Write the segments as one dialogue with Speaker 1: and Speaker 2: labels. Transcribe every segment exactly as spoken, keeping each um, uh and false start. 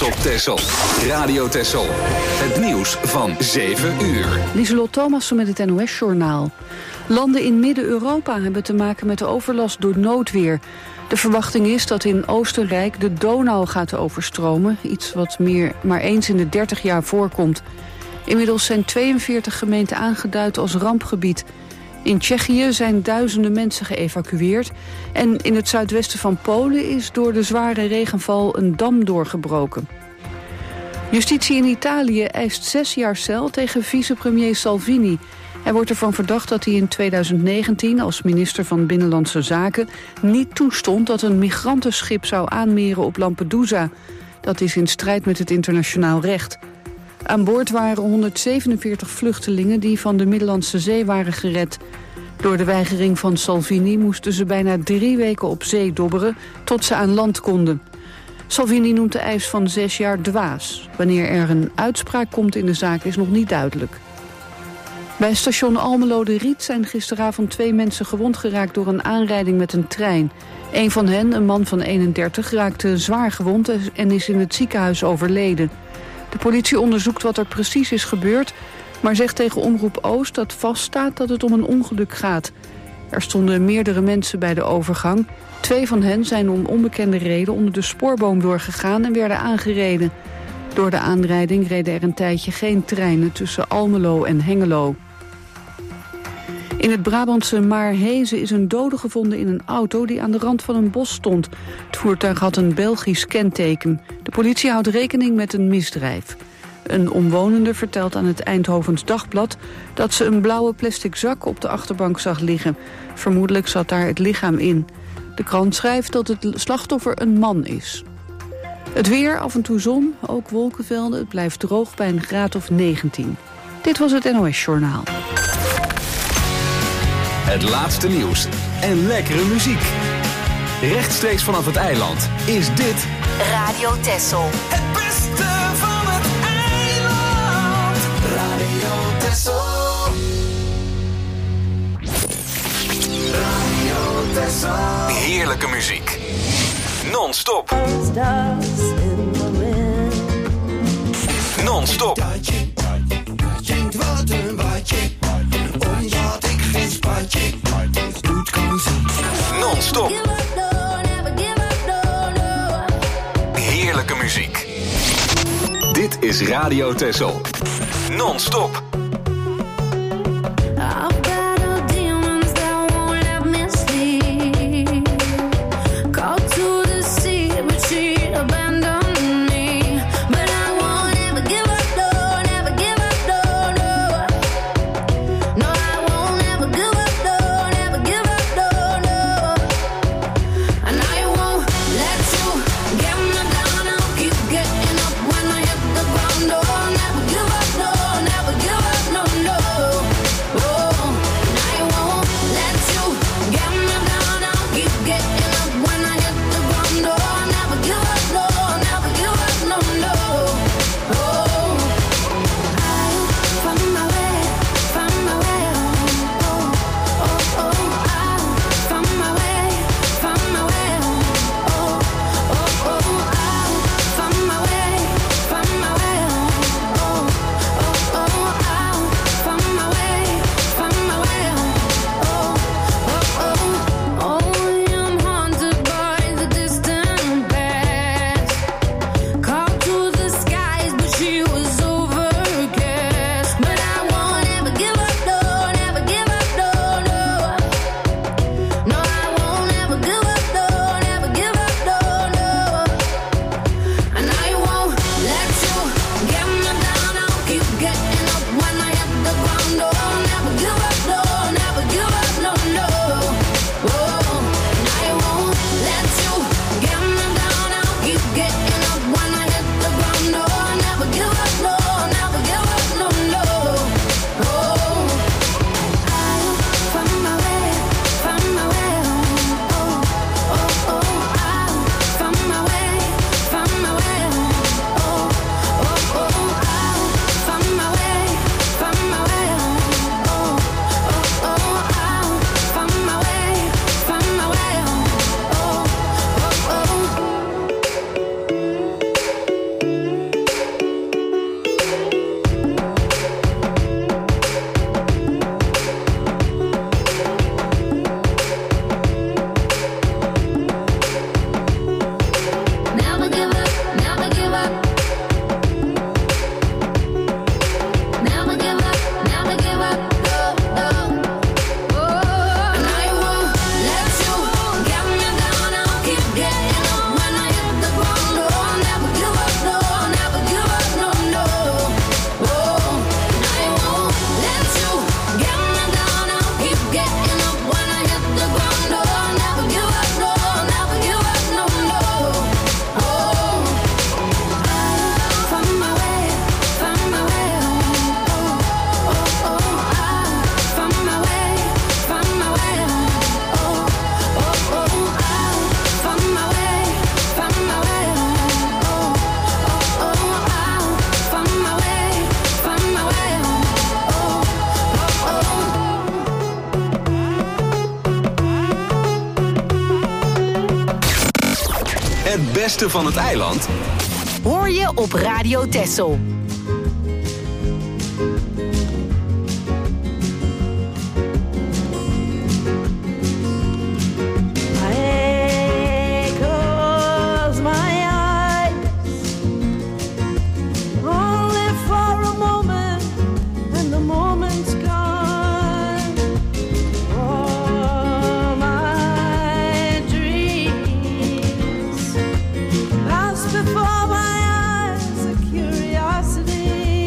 Speaker 1: op Texel. Radio Texel. Het nieuws van zeven uur.
Speaker 2: Lieselot Thomassen met het N O S-journaal. Landen in Midden-Europa hebben te maken met de overlast door noodweer. De verwachting is dat in Oostenrijk de Donau gaat overstromen. Iets wat meer maar eens in de dertig jaar voorkomt. Inmiddels zijn tweeënveertig gemeenten aangeduid als rampgebied. In Tsjechië zijn duizenden mensen geëvacueerd. En in het zuidwesten van Polen is door de zware regenval een dam doorgebroken. Justitie in Italië eist zes jaar cel tegen vicepremier Salvini. Hij wordt ervan verdacht dat hij in tweeduizend negentien als minister van Binnenlandse Zaken niet toestond dat een migrantenschip zou aanmeren op Lampedusa. Dat is in strijd met het internationaal recht. Aan boord waren honderdzevenenveertig vluchtelingen die van de Middellandse Zee waren gered. Door de weigering van Salvini moesten ze bijna drie weken op zee dobberen tot ze aan land konden. Salvini noemt de eis van zes jaar dwaas. Wanneer er een uitspraak komt in de zaak is nog niet duidelijk. Bij station Almelo de Riet zijn gisteravond twee mensen gewond geraakt door een aanrijding met een trein. Een van hen, een man van eenendertig, raakte zwaar gewond en is in het ziekenhuis overleden. De politie onderzoekt wat er precies is gebeurd, maar zegt tegen Omroep Oost dat vaststaat dat het om een ongeluk gaat. Er stonden meerdere mensen bij de overgang. Twee van hen zijn om onbekende reden onder de spoorboom doorgegaan en werden aangereden. Door de aanrijding reden er een tijdje geen treinen tussen Almelo en Hengelo. In het Brabantse Maarhezen is een dode gevonden in een auto die aan de rand van een bos stond. Het voertuig had een Belgisch kenteken. De politie houdt rekening met een misdrijf. Een omwonende vertelt aan het Eindhovens Dagblad dat ze een blauwe plastic zak op de achterbank zag liggen. Vermoedelijk zat daar het lichaam in. De krant schrijft dat het slachtoffer een man is. Het weer, af en toe zon, ook wolkenvelden. Het blijft droog bij een graad of negentien. Dit was het N O S-journaal.
Speaker 1: Het laatste nieuws en lekkere muziek. Rechtstreeks vanaf het eiland is dit
Speaker 3: Radio Texel.
Speaker 4: Het beste van het eiland. Radio Texel. Radio Texel.
Speaker 1: heerlijke muziek. Non-stop. Non-stop.
Speaker 4: Wat een watje, omdat ik geen spatje bloed kan zien.
Speaker 1: Non-stop. Heerlijke muziek. Dit is Radio Texel. Non-stop.
Speaker 5: Give up, no, never give
Speaker 1: Het beste van het eiland
Speaker 3: hoor je op Radio Texel.
Speaker 5: Before my eyes, a curiosity.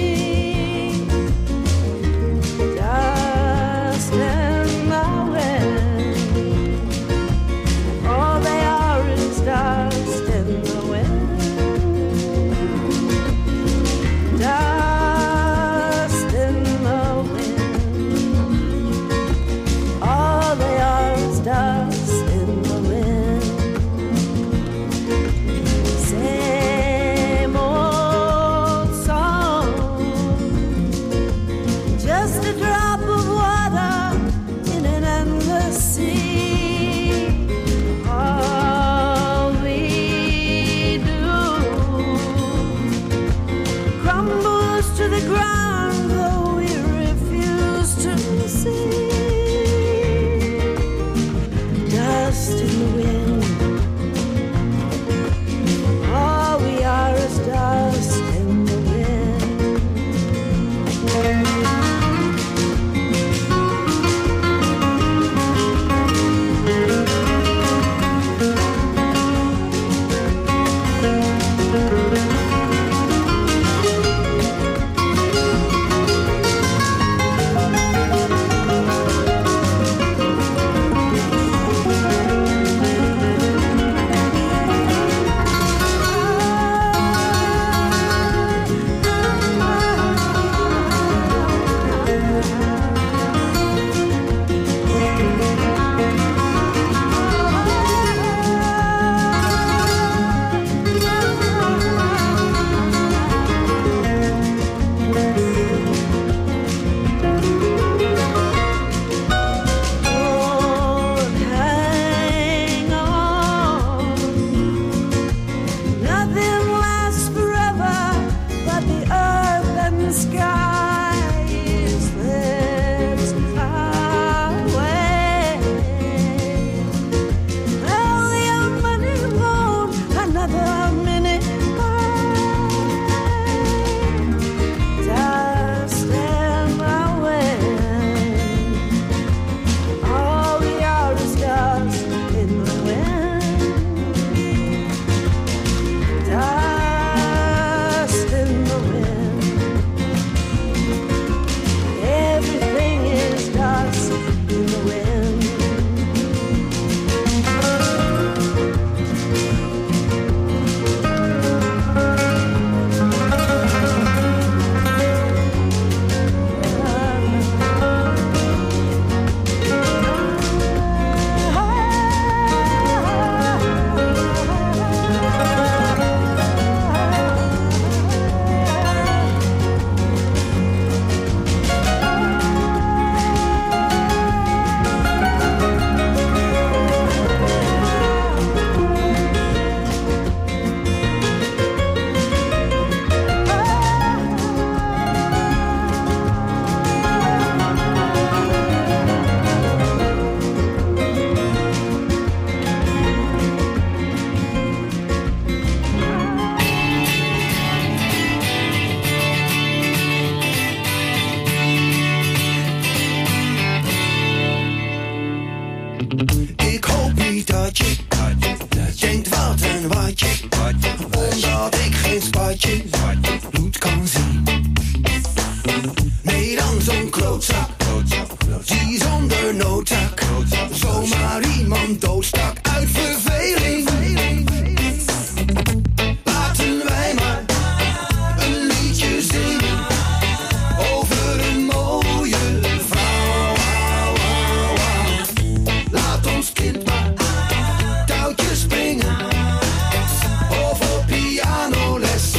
Speaker 4: Ik hoop niet dat je denkt wat een watje, omdat ik geen spatje bloed kan zien. Nee, dan zo'n klootzak, die zonder noodzaak zomaar iemand doodstak uit verveling. Laten wij maar een liedje zingen over een mooie vrouw. Laat ons kind maar touwtjes springen of op pianoles.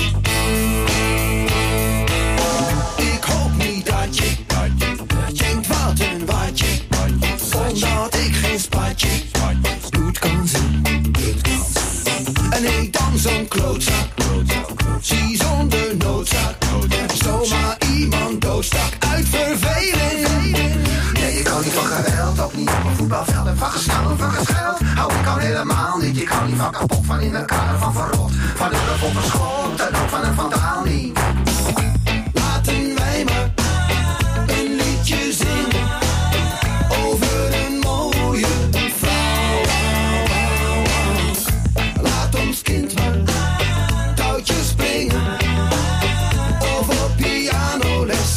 Speaker 4: Ik hoop niet dat je denkt wat een watje, omdat ik geen spatje bloed kan zien. En Ben ik dan zo'n klootzak? Zie zonder noodzak, zomaar iemand doodstak uit verveling. Nee, ik hou niet van geweld, ook niet op een voetbalveld. En van gesnel, van gescheld, hou ik al helemaal niet. Ik hou niet van kapot, van in elkaar, van verrot. Van een rug op een schot en ook van een vandaal niet. Laten wij maar een liedje zingen over een mooie vrouw. Laat ons kind maar touwtjes springen of op pianoles.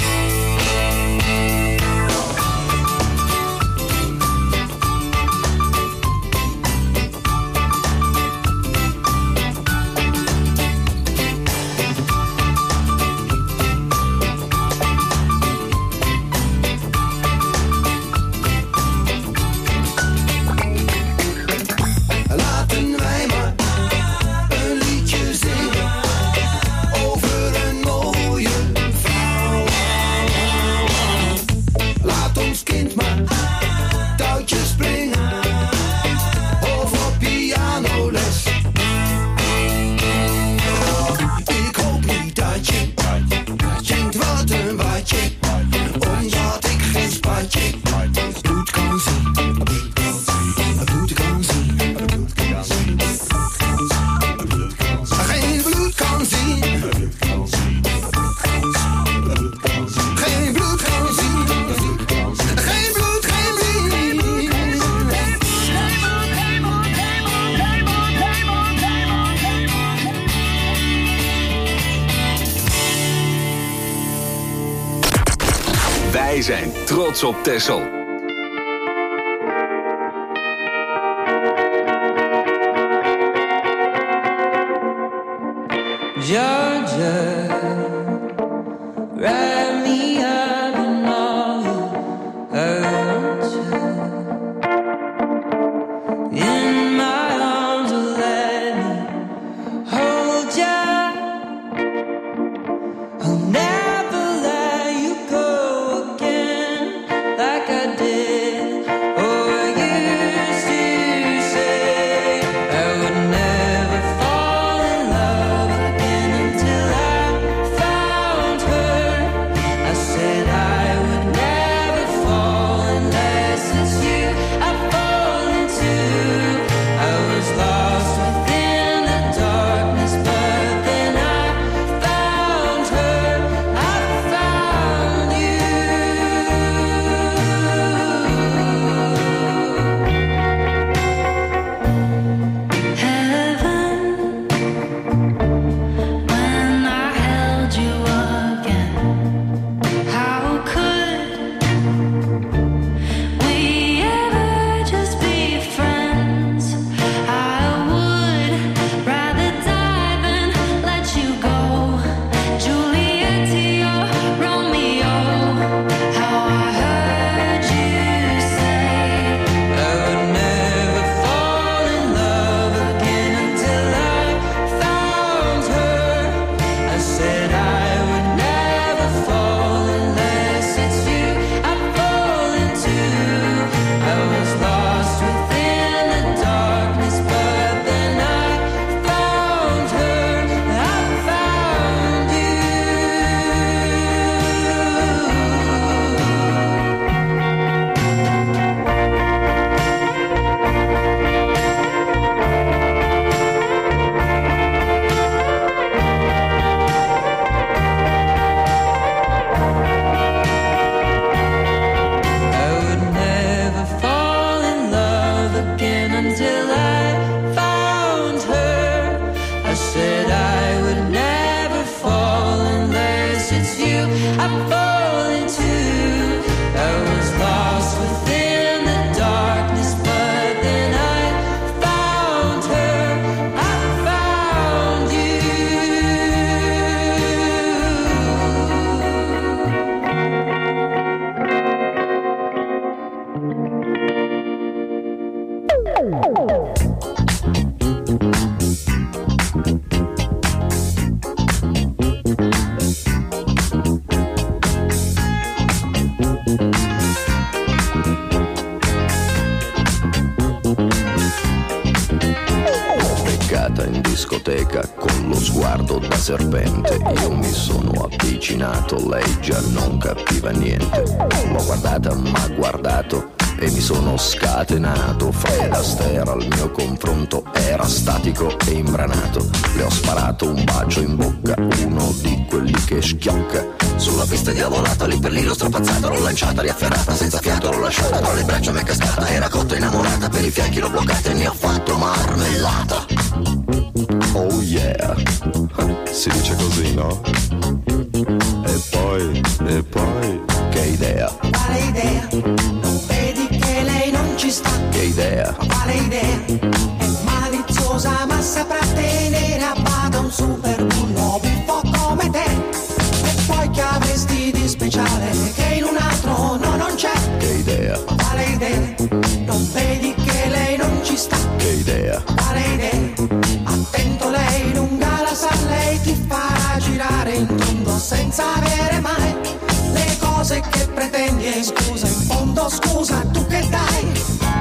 Speaker 1: Wij zijn trots op Texel.
Speaker 5: Georgia, write me up and all you hurt you. In my arms, let me hold ya. I'll never let you go again like I did. Oh, I used to say I would never fall in love again until I
Speaker 6: entrata in discoteca con lo sguardo da serpente. Io mi sono avvicinato, lei già non capiva niente. L'ho guardata, m'ha guardato e mi sono scatenato. Fred Astaire al mio confronto era statico e imbranato. Le ho sparato un bacio in bocca, uno di quelli che schiocca. Sulla pista diavolata, lì per lì l'ho strapazzata, l'ho lanciata, riafferrata, senza fiato l'ho lasciata, tra le braccia m'è cascata, era cotta innamorata, per i fianchi l'ho bloccata e ne ho fatto marmellata.
Speaker 7: Oh yeah, si dice così, no? E poi, e poi,
Speaker 6: che idea?
Speaker 4: Quale idea? Non vedi che lei non ci sta?
Speaker 6: Che idea?
Speaker 4: Quale idea? È maliziosa ma saprà tenere a bada un super bullo buffo come te. E poi che avresti di speciale che in un altro no non c'è?
Speaker 6: Che idea?
Speaker 4: Quale idea? Non vedi che lei non ci sta?
Speaker 6: Che idea?
Speaker 4: Quale idea? Attento, lei lunga la sa, lei ti farà girare in tondo senza avere mai le cose che pretendi. E scusa, in fondo scusa, tu che dai?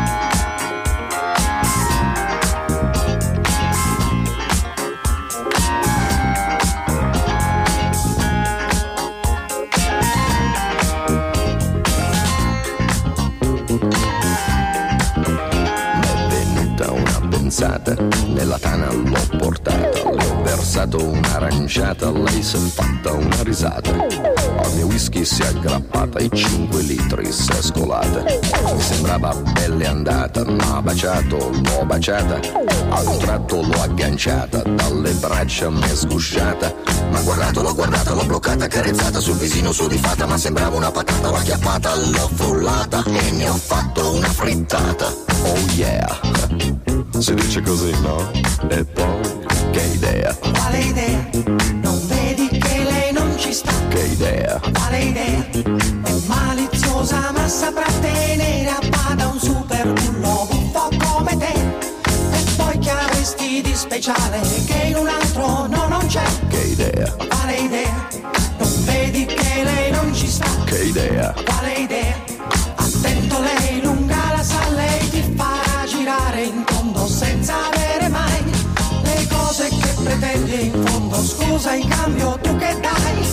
Speaker 6: Nella tana l'ho portata, le ho versato un'aranciata, lei si è fatta una risata. Al mio whisky si è aggrappata e cinque litri si è scolata. Mi sembrava belle andata, m'ha baciato, l'ho baciata. A un tratto l'ho agganciata, dalle braccia m'è sgusciata. M'ha guardato, l'ho guardata, l'ho bloccata, carezzata sul visino sudifata, ma sembrava una patata, l'ho acchiappata, l'ho frullata e ne ho fatto una frittata. Oh yeah,
Speaker 7: si dice così, no? E poi,
Speaker 6: che idea?
Speaker 4: Quale idea? Non vedi che lei non ci sta?
Speaker 6: Che idea?
Speaker 4: Quale idea? È maliziosa ma saprà tenere a bada un super bullo buffo come te. E poi che avresti di speciale che in un altro no non c'è?
Speaker 6: Che idea?
Speaker 4: Quale idea? Non vedi che lei non ci sta?
Speaker 6: Che idea?
Speaker 4: Quale idea? Attento, lei lunga la sa, lei ti farà girare in tondo senza avere mai le cose che pretendi. In fondo scusa, in cambio tu che dai?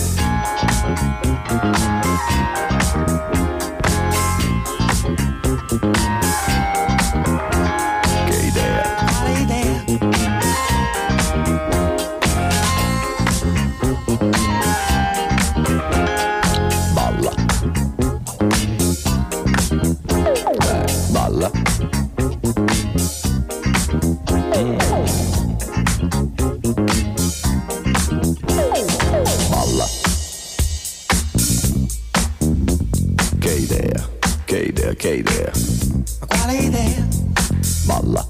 Speaker 6: Che idea?
Speaker 4: Quale idea?
Speaker 6: Balla. Eh, balla. Mm. Balla. Che idea, che idea, che idea.
Speaker 4: Quale idea?
Speaker 6: Balla.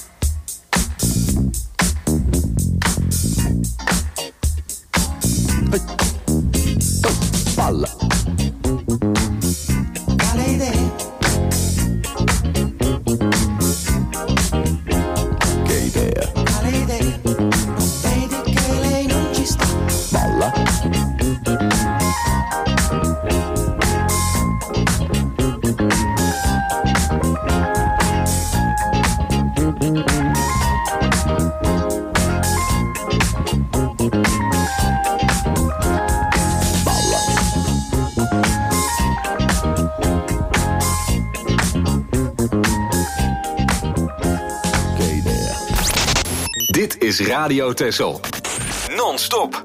Speaker 6: Eh. Oh, balla.
Speaker 4: Quale idea?
Speaker 6: Che idea.
Speaker 4: Quale idea? Non vedi che lei non ci sta?
Speaker 6: Balla.
Speaker 1: Dit is Radio Texel. Non-stop.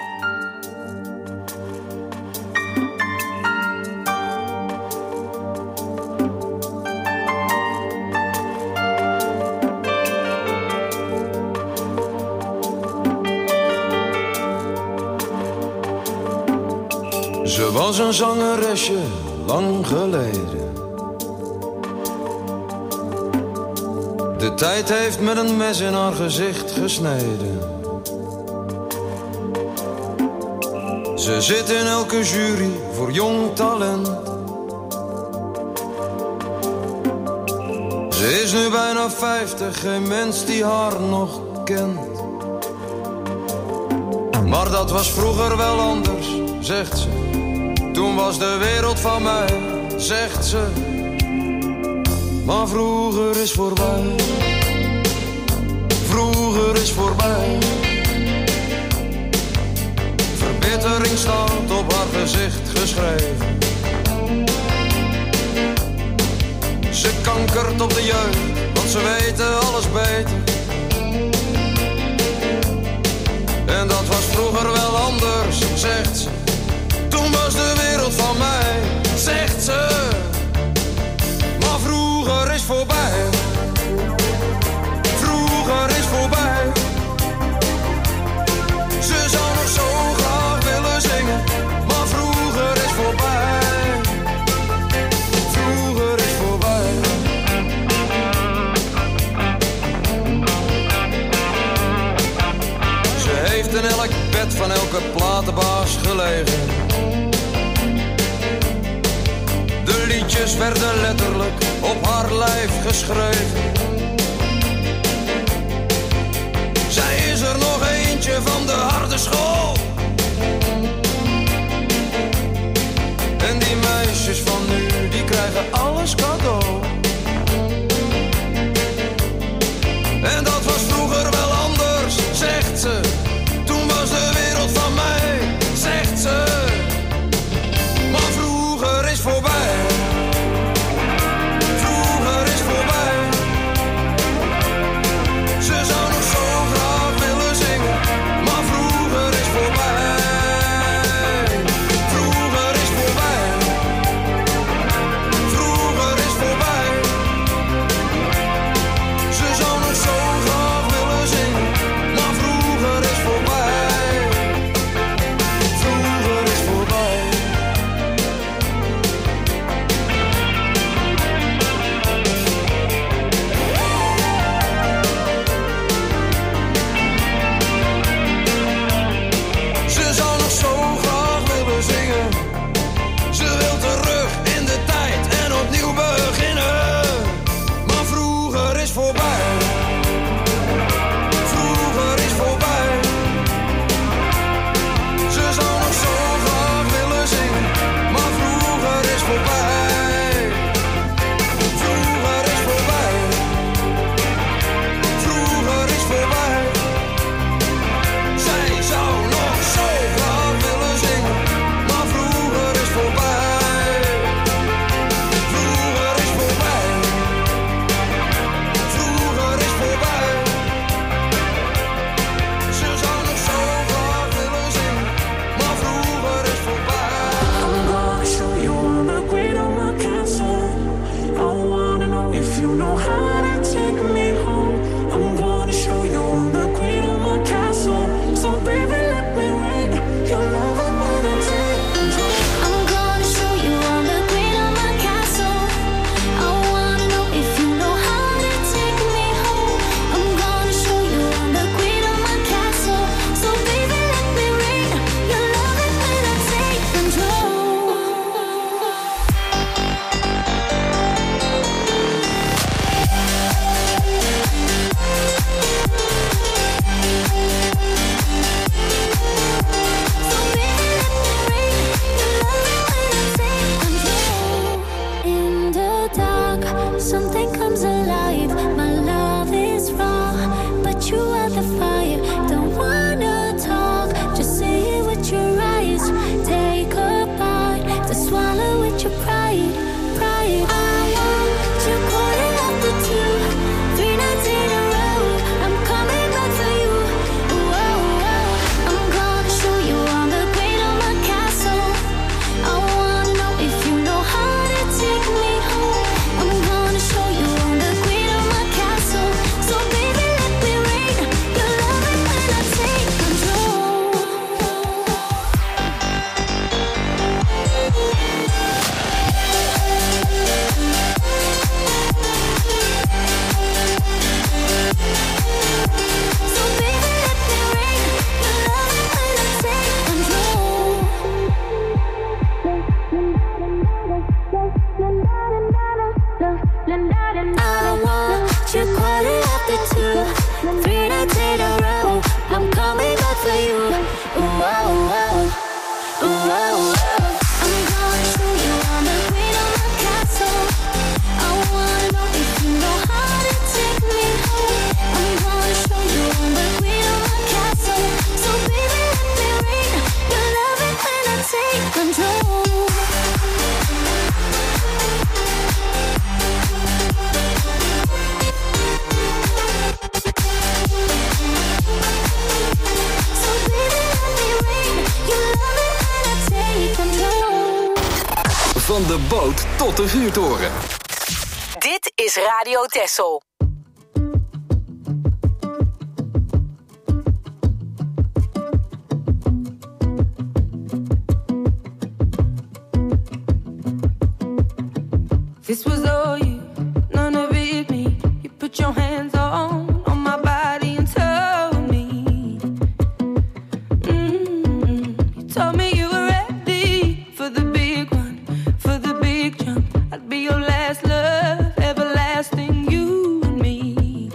Speaker 8: Ze was een zangeresje, lang geleden. De tijd heeft met een mes in haar gezicht gesneden. Ze zit in elke jury voor jong talent. Ze is nu bijna vijftig, geen mens die haar nog kent. Maar dat was vroeger wel anders, zegt ze. Toen was de wereld van mij, zegt ze. Maar vroeger is voorbij. Vroeger is voorbij. Verbittering staat op haar gezicht geschreven. Ze kankert op de jeugd, want ze weten alles beter. En dat was vroeger wel anders, zegt ze. Toen was de wereld van mij, zegt ze. Maar vroeger is voorbij. Vroeger is voorbij. Ze zou nog zo graag willen zingen, maar vroeger is voorbij. Vroeger is voorbij. Ze heeft in elk bed van elke platenbaas gelegen. De liedjes werden letterlijk op haar lijf geschreven. Zij is er nog eentje van de harde school. En die meisjes van nu, die krijgen alles cadeau. En dat was vroeger wel anders, zegt ze. Toen was de wereld van mij, zegt ze. Maar vroeger is voorbij. Vroeger is voorbij. Ze zou nog zo graag willen zingen, maar vroeger is voorbij. Vroeger is voorbij. Vroeger is voorbij.
Speaker 1: Van de boot tot de vuurtoren.
Speaker 3: Dit is Radio Texel.
Speaker 5: This was all you, none of it me. You put your hands on, on my body and told me. Mm-hmm. You told me you were ready for the big one, for the big jump. I'd be your last love, everlasting, you and me.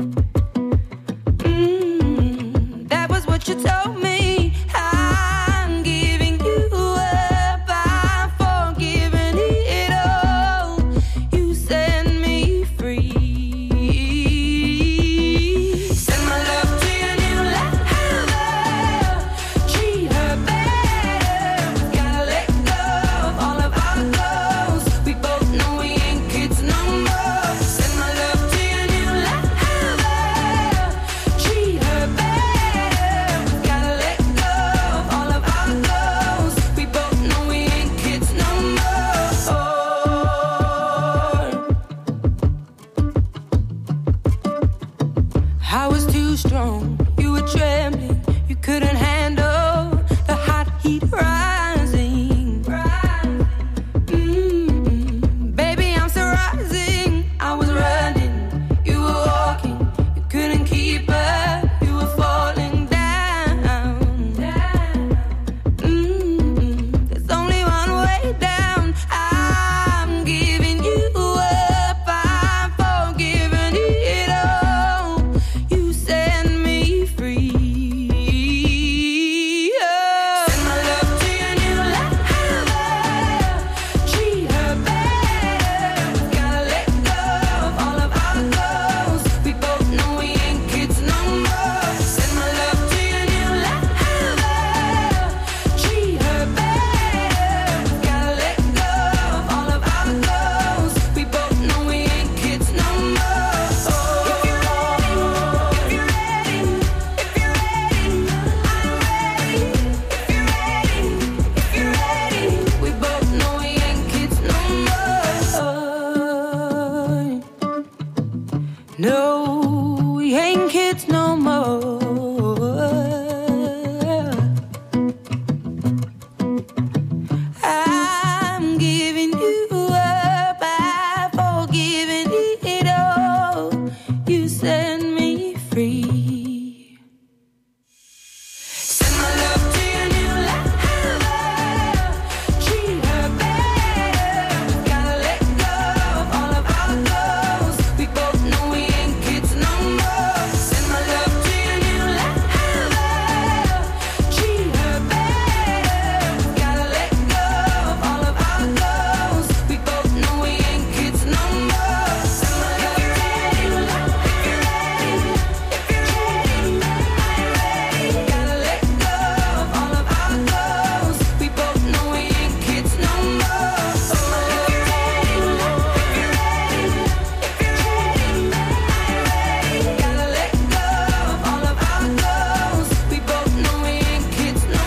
Speaker 5: Mm-hmm. That was what you told me. I'm giving you up, I'm forgiving it all. You set me free. Send my love to your new lover. Treat her better. Gotta let go of all of our goals. We both know we ain't kids no more. Send my love to your new lover. Treat her better. Gotta let go of all of our goals. We both know we ain't kids no more. I was too strong, you were trembling, you couldn't handle the hot heat rising. Mm-mm. Baby, I'm still rising. I was running, you were walking, you couldn't keep up, you were falling down. Mm-mm. There's only one way down. I'm giving you up, I'm forgiving it all. You set me free. Oh. Send my love to your new lover. Treat her better. Gotta let go of all of our goals. We both know we ain't kids no more. Send my love to your new lover. Treat her better. Gotta let go of all of our goals. We both know we ain't kids no more. If you're ready, if you're ready, if you're ready, I'm ready. If you're ready, if you're ready, we both know we ain't kids no more. No, we ain't kids no more. I'm giving you up, I'm forgiving it all. You set me free. Send my love to your new lover. Treat her better. Gotta let go of all of our goals. We both know we ain't kids no more. Send my love to your new lover. Treat her better. Gotta let go of all of our goals. We both know we ain't kids no more. Send my love to your new lover. If you're ready, if you're ready, I'm ready. Gotta let go of all of our goals. We both know we ain't kids no more. If you're ready, if you're ready, if you're ready, I'm ready. Gotta let go of all of our goals. We both know we ain't kids no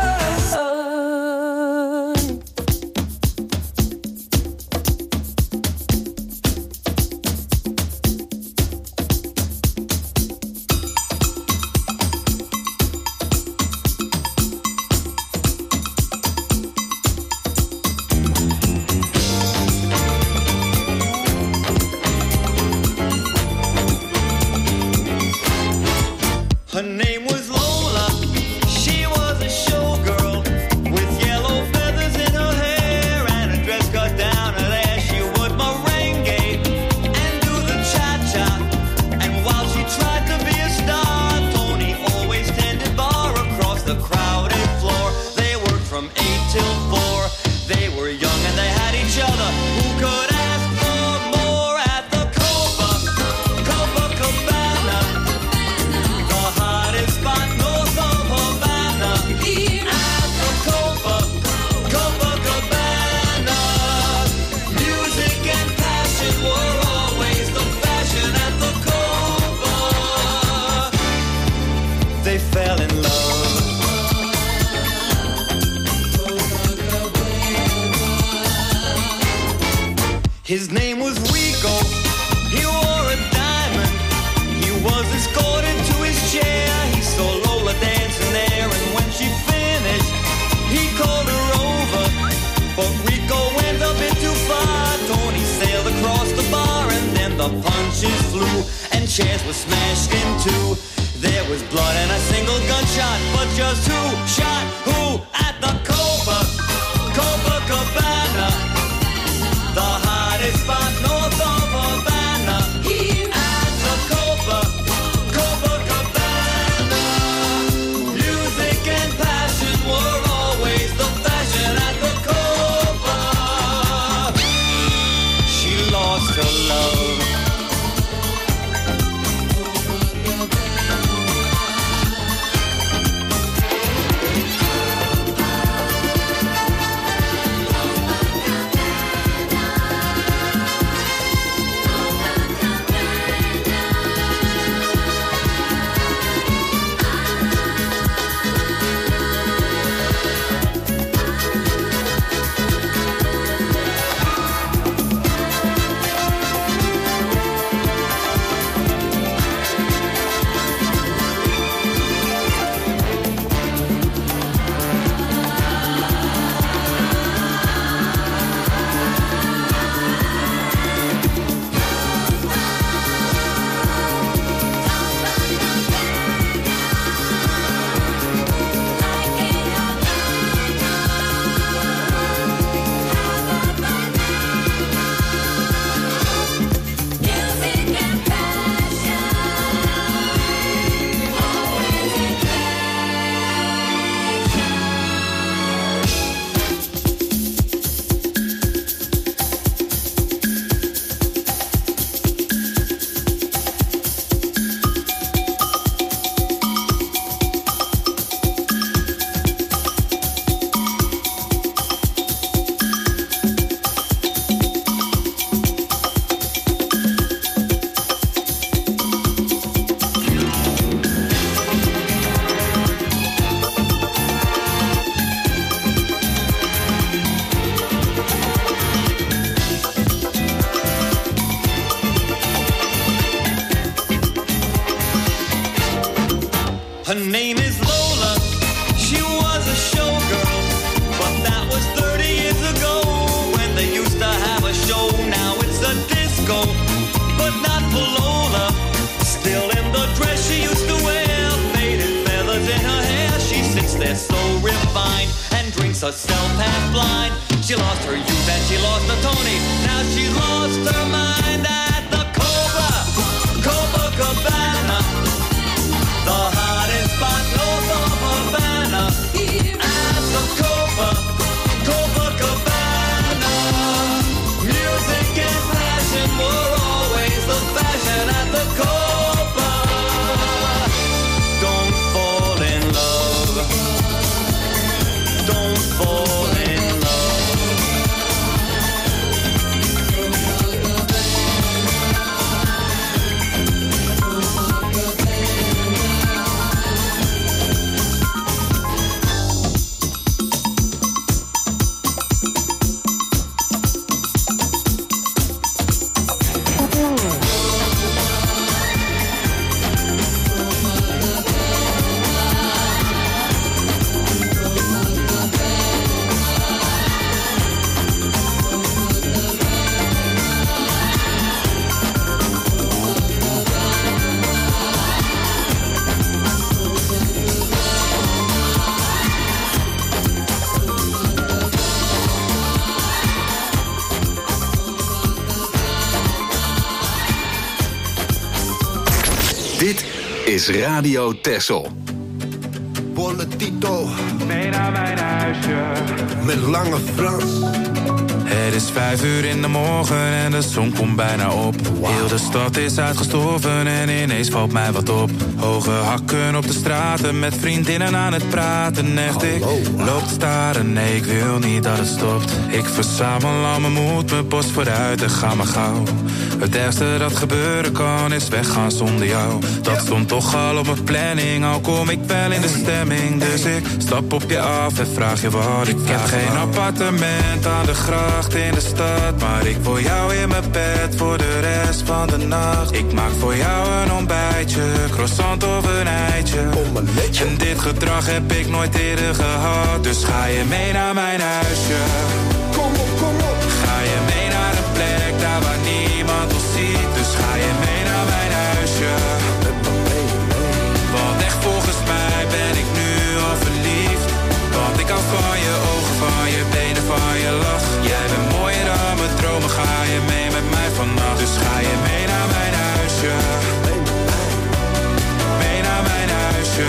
Speaker 9: Her name was Lola. She was a showgirl with yellow feathers in her hair and a dress cut down her there. She would merengue and do the cha-cha. And while she tried to be a star, Tony always tended bar across the crowded floor. They worked from eight till four. They were young and they had each other. Who could ask for more at the Copa, Copacabana? The hottest His name was Rico. He wore a diamond. He was escorted to his chair. He saw Lola dancing there, and when she finished, he called her over. But Rico went a bit too far. Tony sailed across the bar, and then the punches flew, and chairs were smashed in two. There was blood and a single gunshot, but just who shot who at the Copa, Copacabana, the hottest spot north of Havana. At the Copa, Copacabana, music and passion were always the fashion at the Copa. She lost her love. Her name is Lola, she was a showgirl, but that was thirty years ago, when they used to have a show. Now it's a disco, but not for Lola, still in the dress she used to wear, faded feathers in her hair. She sits there so refined, and drinks herself half blind. She lost her youth and she lost her Tony, now she's lost her mind at the Copa, Copacabana, the hottest spot north of Havana. At the Copa, Copacabana, music and passion were always the fashion at the Copa. Don't fall in love. Don't fall in love.
Speaker 1: Dit is Radio Texel.
Speaker 4: Politito.
Speaker 10: Mee naar mijn huisje.
Speaker 4: Met Lange Frans.
Speaker 10: Het is vijf uur in de morgen en de zon komt bijna op. Heel de stad is uitgestorven en ineens valt mij wat op. Hoge hakken op de straten met vriendinnen aan het praten. Echt, ik loop te staren, nee ik wil niet dat het stopt. Ik verzamel al mijn moed, mijn post vooruit en ga maar gauw. Het ergste dat gebeuren kan is weggaan zonder jou. Dat stond toch al op mijn planning, al kom ik wel in de stemming. Dus ik stap op je af en vraag je wat ik heb. Geen appartement aan de gracht, gedrag in de stad, maar ik wil jou in mijn bed voor de rest van de nacht. Ik maak voor jou een ontbijtje, croissant of een eitje. En dit gedrag heb ik nooit eerder gehad, dus ga je mee naar mijn huisje.
Speaker 4: Kom op, kom op.
Speaker 10: Ga je mee naar een plek daar waar niemand ons ziet, dus ga je mee naar mijn huisje. Want echt volgens mij ben ik nu al verliefd. Want ik hou van je ogen, van je benen, van je lach. Jij bent mooier dan mijn dromen, ga je mee met mij vannacht. Dus ga je mee naar mijn huisje. Mee naar mijn huisje.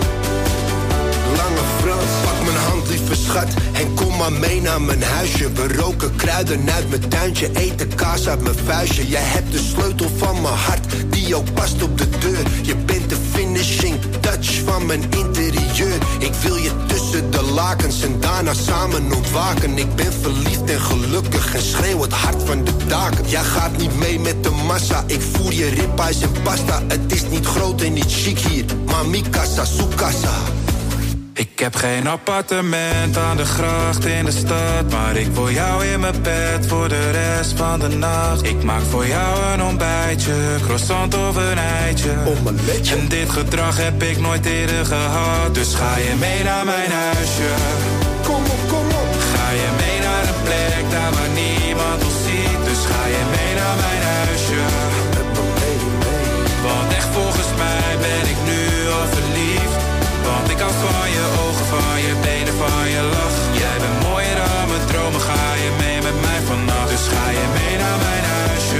Speaker 4: Lange Frans, pak mijn hand lieve schat en kom maar mee naar mijn huisje. We roken kruiden uit mijn tuintje, eten kaas uit mijn vuistje. Jij hebt de sleutel van mijn hart, die ook past op de deur. Je bent de finishing touch van mijn interieur. Ik wil je tussen de lakens en daarna samen ontwaken. Ik ben verliefd en gelukkig en schreeuw het hart van de daken. Jij gaat niet mee met de massa, ik voer je ribeyes en pasta. Het is niet groot en niet chic hier, maar mi casa, su casa.
Speaker 10: Ik heb geen appartement aan de gracht in de stad, maar ik wil jou in mijn bed voor de rest van de nacht. Ik maak voor jou een ontbijtje, croissant of een eitje. En dit gedrag heb ik nooit eerder gehad, dus ga je mee naar mijn huisje.
Speaker 4: Kom op, kom op.
Speaker 10: Ga je mee naar een plek daar waar niemand ons ziet, dus ga je mee naar mijn huisje. Want echt volgens mij ben ik nu al verliefd. Want ik hou van je ogen, van je benen, van je lach. Jij bent mooier dan mijn dromen, ga je mee met mij vannacht. Dus ga je mee naar mijn huisje.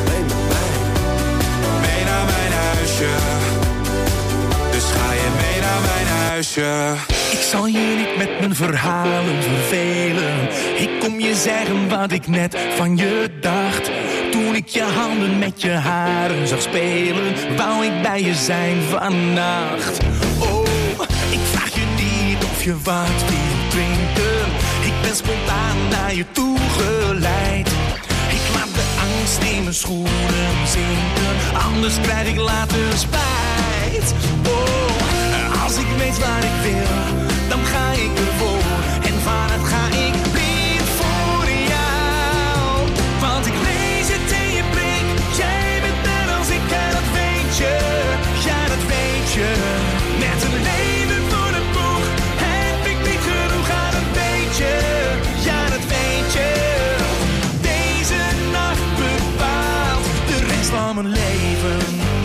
Speaker 10: Mee naar mijn huisje. Dus ga je mee naar mijn huisje.
Speaker 11: Ik zal je niet met mijn verhalen vervelen. Ik kom je zeggen wat ik net van je dacht. Toen ik je handen met je haren zag spelen, wou ik bij je zijn vannacht. Oh, ik vraag je niet of je wat wil drinken. Ik ben spontaan naar je toe geleid. Ik laat de angst in mijn schoenen zinken, anders krijg ik later spijt. Oh, als ik weet waar ik wil, dan ga ik ervoor. En vanuit ga ik blind voor jou. Want ik lees het in je blik, jij bent net als ik en dat weet je. Ja, dat weet je. Met een leven voor de boeg heb ik niet genoeg aan een beetje. Ja, dat weet je. Deze nacht bepaalt de rest van mijn leven.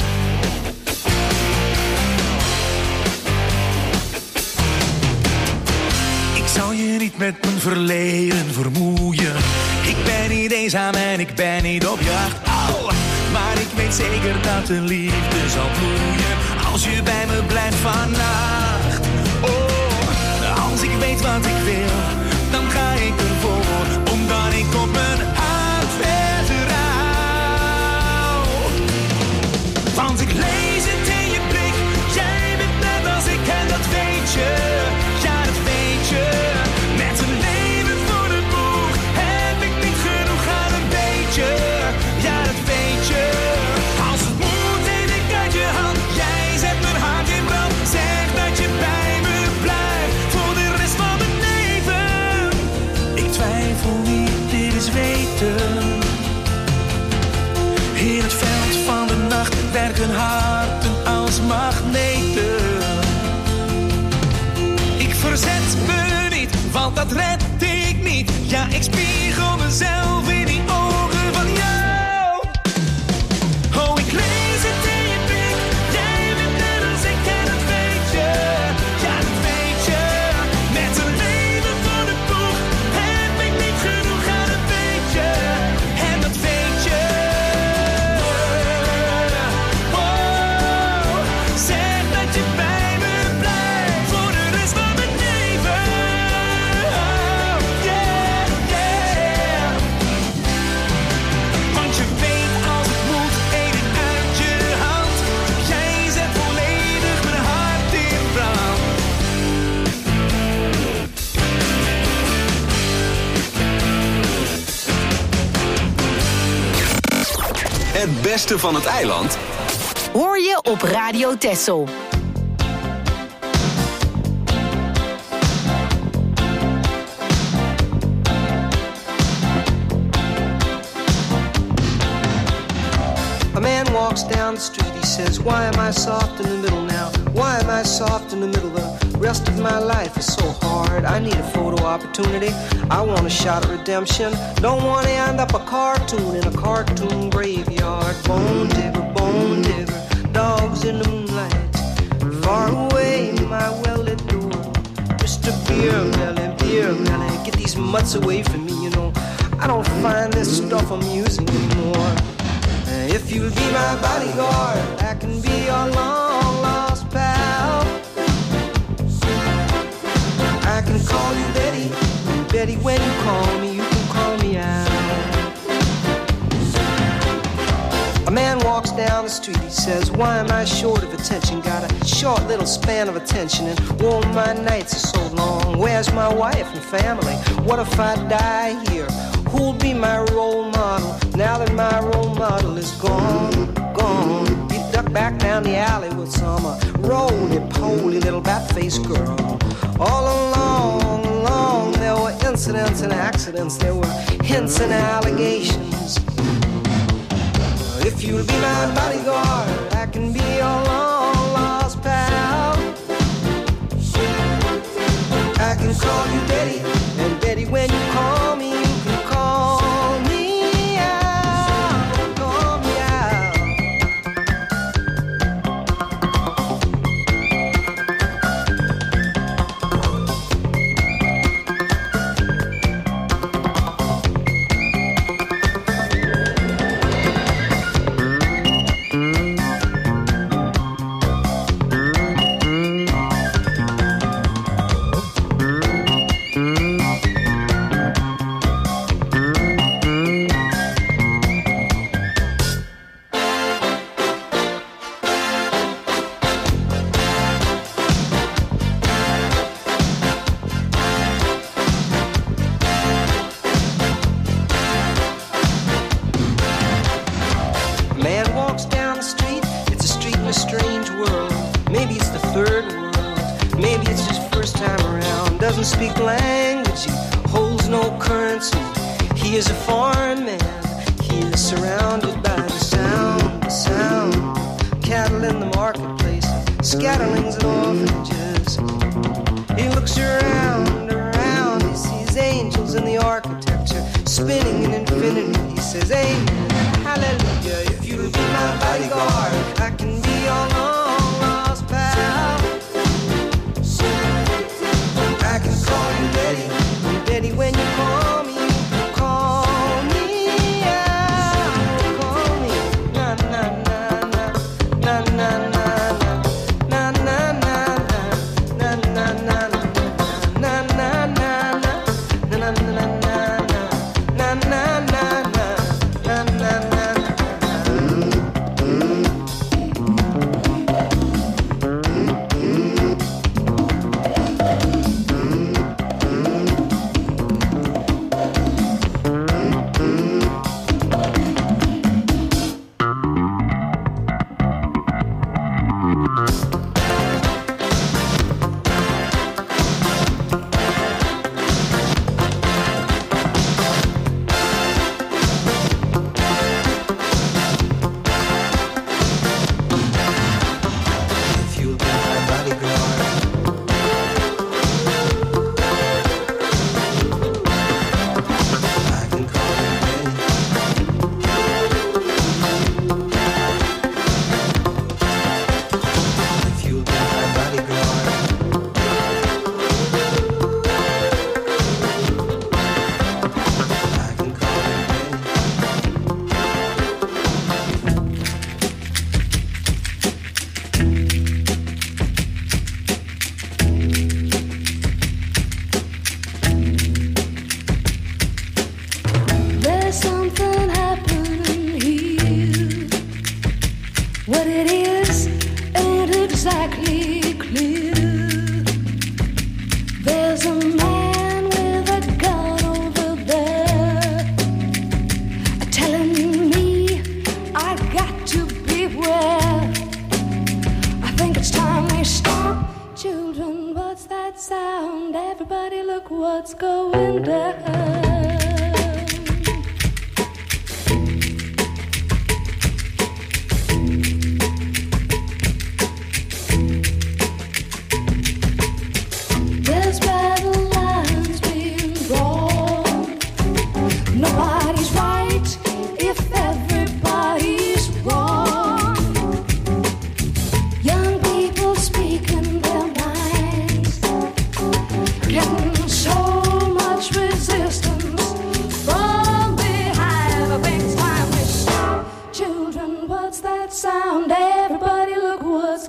Speaker 11: Ik zal je niet met mijn verleden vermoeien. Ik ben niet eenzaam en ik ben niet op jacht. Oh, maar ik weet zeker dat de liefde zal bloeien als je bij me blijft vannacht. Oh, als ik weet wat ik wil, dan ga ik ervoor, omdat ik op mijn hart vertrouw. Want ik lees het in je blik, jij bent net als ik en dat weet je. Ja, dat weet je. Met een leven voor de boeg heb ik niet genoeg aan een beetje. Ja, dat weet je. Als het moet, neem ik uit je hand. Jij zet mijn hart in brand. Zeg dat je bij me blijft voor de rest van mijn leven. Ik twijfel niet, dit is weten. In het veld van de nacht werken harten als magneten. Ik verzet me niet, want dat red ik niet. Ja, ik spiegel mezelf in die ogen van jou. Oh, ik lees het in je blik. Jij bent net als ik en dat weet je. Ja, dat weet je. Met een leven voor de boeg heb ik niet genoeg aan een beetje. En dat weet je. Oh, zeg dat je bij me blijft voor de rest van mijn leven. Oh, yeah, yeah. Want je weet als het moet, eet ik uit je hand. Jij zet volledig mijn hart in brand.
Speaker 1: Het beste van het eiland
Speaker 3: Hoor je op Radio Texel.
Speaker 12: A man walks down the street, he says, why am I soft in the middle now? Why am I soft in the middle? The rest of my life is so hard. I need a photo opportunity. I want a shot at redemption. Don't want to end up a cartoon in a cartoon graveyard. Bone digger, bone digger, dogs in the moonlight. Far away, my well-lit door. Mister Beer Belly, Beer Belly, get these mutts away from me, you know. I don't find this stuff amusing anymore. If you'll be my bodyguard, I can be your long-lost pal. I can call you Betty, and Betty, when you call me, you can call me out. A man walks down the street, he says, why am I short of attention? Got a short little span of attention, and oh, my nights are so long. Where's my wife and family? What if I die here? Who'll be my role model now that my role model is gone, gone? He ducked back down the alley with some uh, roly-poly little bat-faced girl. All along, along, there were incidents and accidents. There were hints and allegations. If you'll be my bodyguard, I can be your long-lost pal. I can call you Betty, and Betty, when you call me, you can call me out, call me out. Speak language, he holds no currency. He is a foreign man. He is surrounded by the sound, the sound. Cattle in the marketplace, scatterlings and orphanages. He looks around, around. He sees angels in the architecture, spinning in infinity. He says, amen, hallelujah. If you'll be my bodyguard, I can be your long lost pal. I can call you Betty, Betty, when you call me, you can call me out, call me, na na na na, na na na na, na na na na, na na na na, na na na na, na na na na, na na na na, na na na.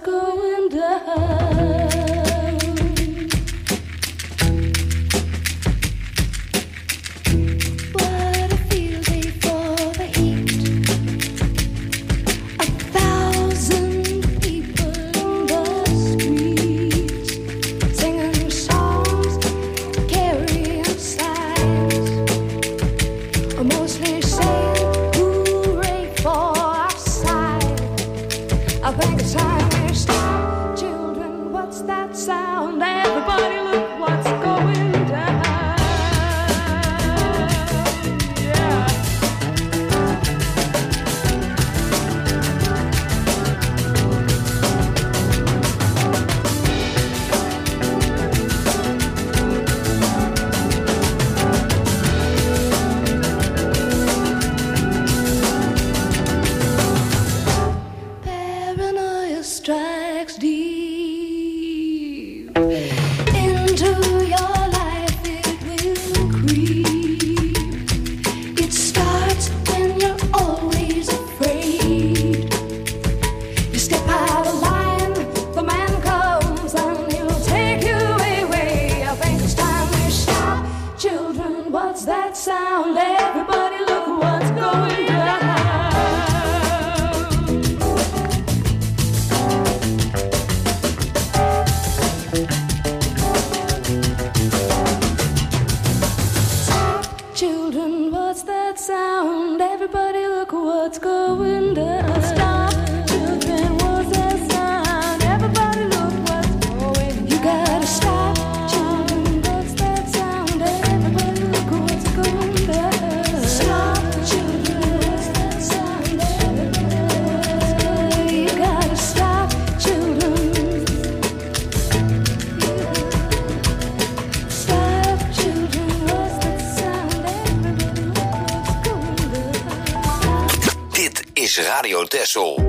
Speaker 5: going down. What a field day for the heat. A thousand people in the streets, singing songs, carrying signs, mostly saying hooray for our side. I think it's time we stop. Children, what's that sound? Everybody look what's going down. Yeah. Paranoia strikes deep into your life. It will creep. It starts when you're always afraid. You step out of line, the man comes and he'll take you away. I think it's time we stop. Children, what's that sound? Everybody look what's going down. Children, what's that sound? Everybody look what's going down. Stop. Children, what's that sound? Everybody look what's going down. You gotta stop. Children, what's that sound? Everybody look what's going down. Stop. Children, what's that sound? Everybody, you gotta stop. Children. Stop. Children, what's that sound? Everybody look what's going down.
Speaker 13: Dit is Radio Texel.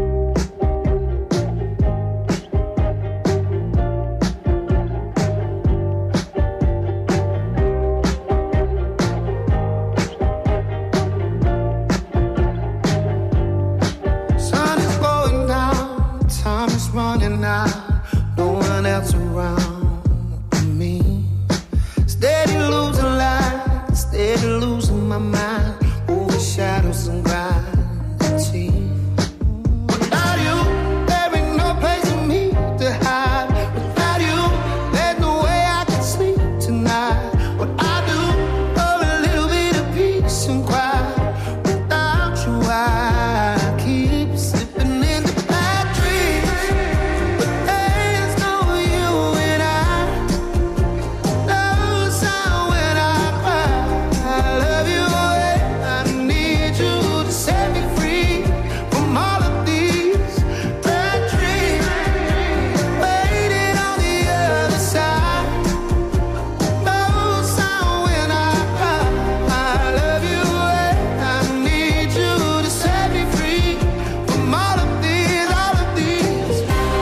Speaker 4: Sun is going down, time is running out, no one else around but me. Steady losing light, steady losing my mind, over shadows and gravity. Without you, there ain't no place for me to hide. Without you, there's no way I can sleep tonight. What I do for a little bit of peace and quiet. Without you, I keep slipping into bad dreams. But there's no you and I. No sound when I cry. I love you, I need you to set me free from all of these bad dreams. Waiting on the other side. No sound when I cry. I love you, I need you to set me free from all of these, all of these.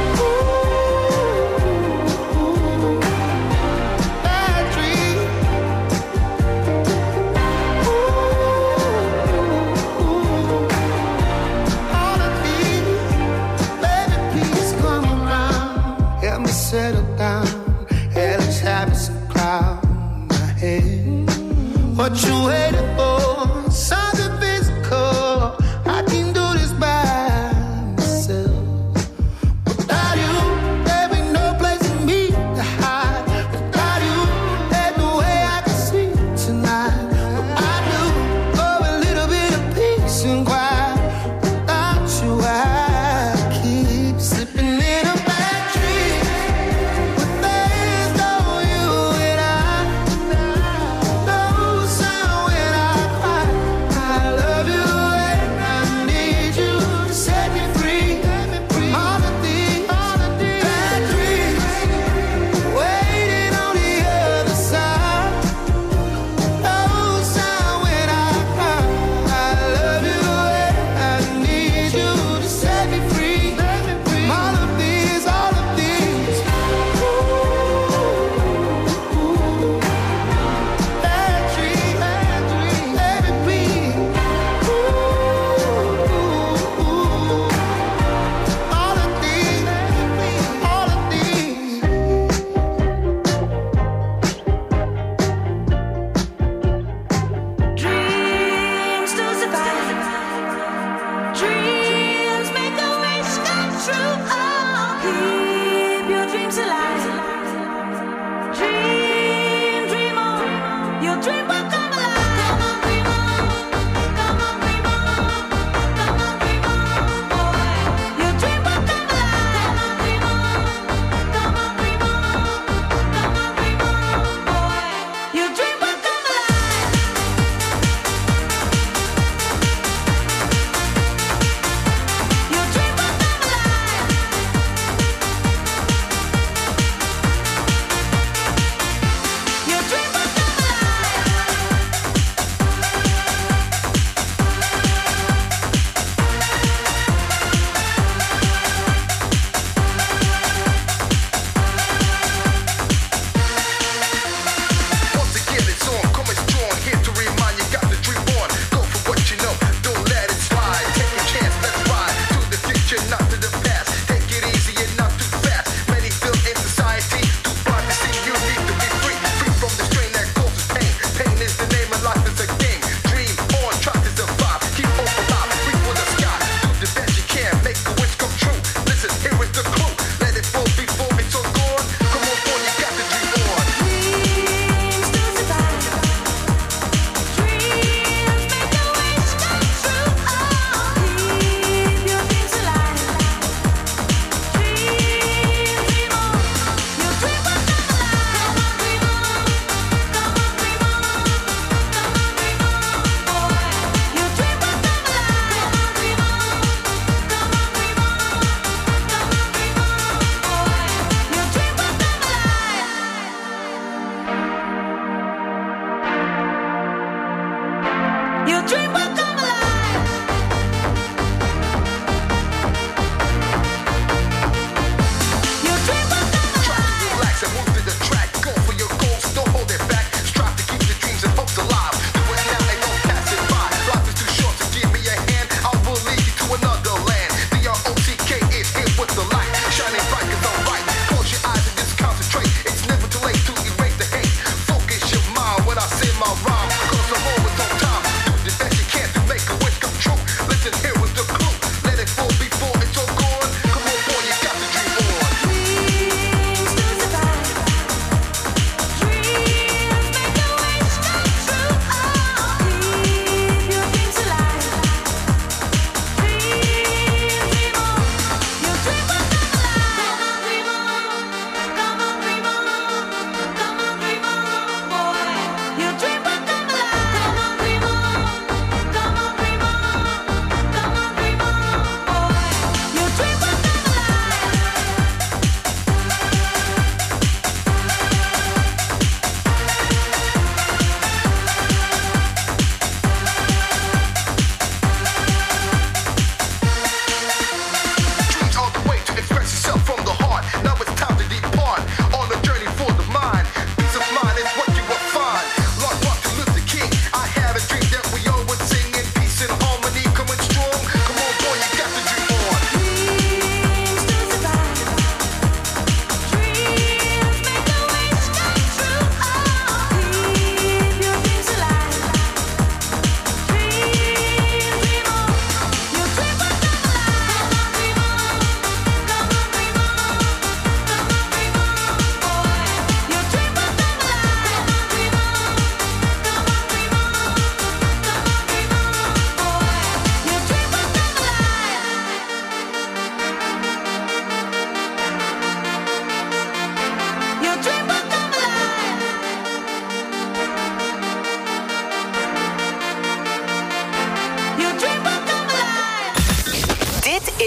Speaker 4: Ooh, bad dreams. All of these, baby, please come around. Help me settle down. Hell is having some cloud in my head. What you waiting for? Something physical. I can do this by myself. Without you, there ain't no place for me to hide. Without you, there's no way I can sleep tonight. What I do for a little bit of peace and quiet. Without you, I keep slipping in a bad dream. But there's no you and I. No sound when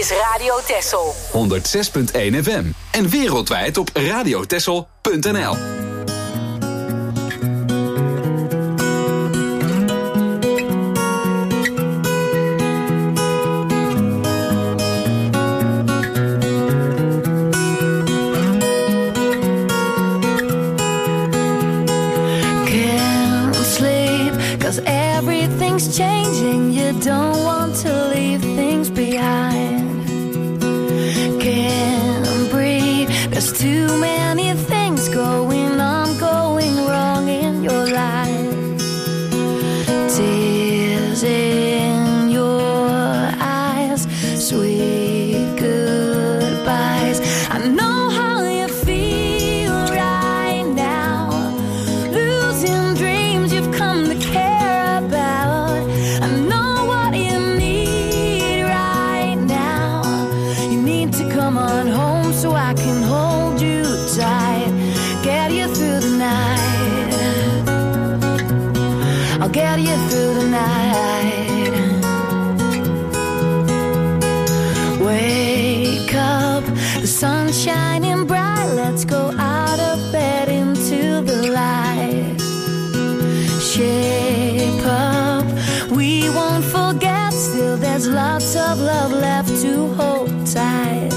Speaker 3: is Radio Texel.
Speaker 1: honderdzes punt één F M. En wereldwijd op radiotexel punt n l.
Speaker 5: Everything's changing, you don't want to leave things behind. Can't breathe, there's too many things going on, going wrong in your life. Tears in your eyes, sweet goodbyes. I know how you feel right now, losing dreams you've come to care. So I can hold you tight, get you through the night. I'll get you through the night. Wake up, the sun's shining bright. Let's go out of bed into the light. Shape up, we won't forget. Still there's lots of love left to hold tight.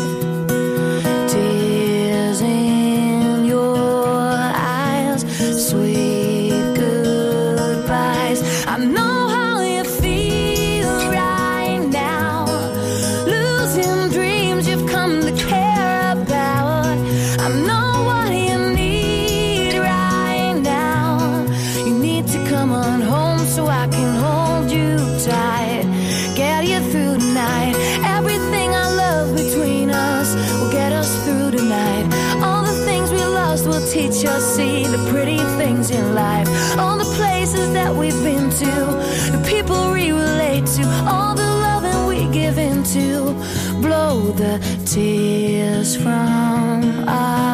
Speaker 5: In your eyes, sweet goodbyes. I know how you feel right now, losing dreams you've come to care about. I know what you need right now. You need to come on home so I can hold you tight, get you through the night. Everything I love between us will get us through the night. All the things we lost will teach us, see the pretty things in life. All the places that we've been to, the people we relate to, all the loving we give into. Blow the tears from our